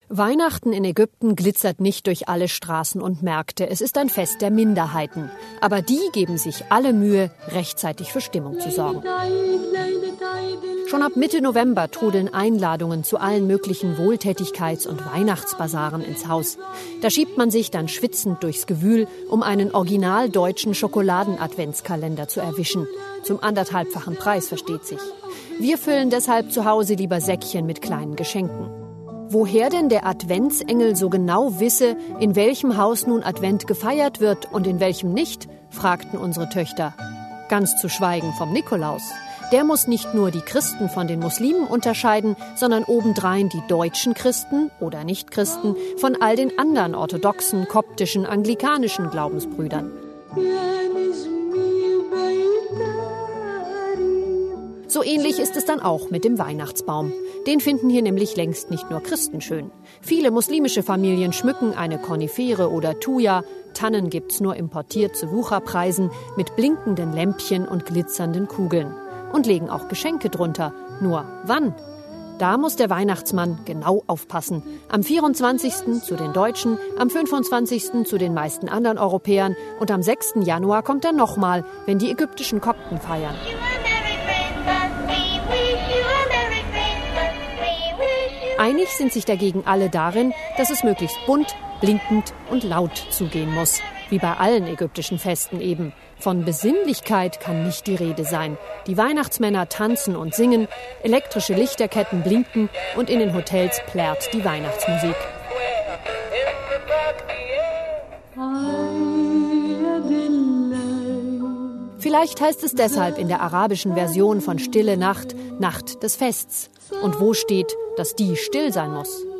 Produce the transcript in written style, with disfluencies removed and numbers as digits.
Weihnachten in Ägypten glitzert nicht durch alle Straßen und Märkte. Es ist ein Fest der Minderheiten. Aber die geben sich alle Mühe, rechtzeitig für Stimmung zu sorgen. Schon ab Mitte November trudeln Einladungen zu allen möglichen Wohltätigkeits- und Weihnachtsbasaren ins Haus. Da schiebt man sich dann schwitzend durchs Gewühl, um einen original deutschen Schokoladen-Adventskalender zu erwischen. Zum 1,5-fachen Preis, versteht sich. Wir füllen deshalb zu Hause lieber Säckchen mit kleinen Geschenken. Woher denn der Adventsengel so genau wisse, in welchem Haus nun Advent gefeiert wird und in welchem nicht, fragten unsere Töchter. Ganz zu schweigen vom Nikolaus. Der muss nicht nur die Christen von den Muslimen unterscheiden, sondern obendrein die deutschen Christen oder Nichtchristen von all den anderen orthodoxen, koptischen, anglikanischen Glaubensbrüdern. So ähnlich ist es dann auch mit dem Weihnachtsbaum. Den finden hier nämlich längst nicht nur Christen schön. Viele muslimische Familien schmücken eine Konifere oder Thuja. Tannen gibt's nur importiert zu Wucherpreisen mit blinkenden Lämpchen und glitzernden Kugeln. Und legen auch Geschenke drunter. Nur wann? Da muss der Weihnachtsmann genau aufpassen. Am 24. zu den Deutschen, am 25. zu den meisten anderen Europäern und am 6. Januar kommt er nochmal, wenn die ägyptischen Kopten feiern. Einig sind sich dagegen alle darin, dass es möglichst bunt, blinkend und laut zugehen muss. Wie bei allen ägyptischen Festen eben. Von Besinnlichkeit kann nicht die Rede sein. Die Weihnachtsmänner tanzen und singen, elektrische Lichterketten blinken und in den Hotels plärrt die Weihnachtsmusik. Vielleicht heißt es deshalb in der arabischen Version von Stille Nacht, Nacht des Fests. Und wo steht, dass die still sein muss?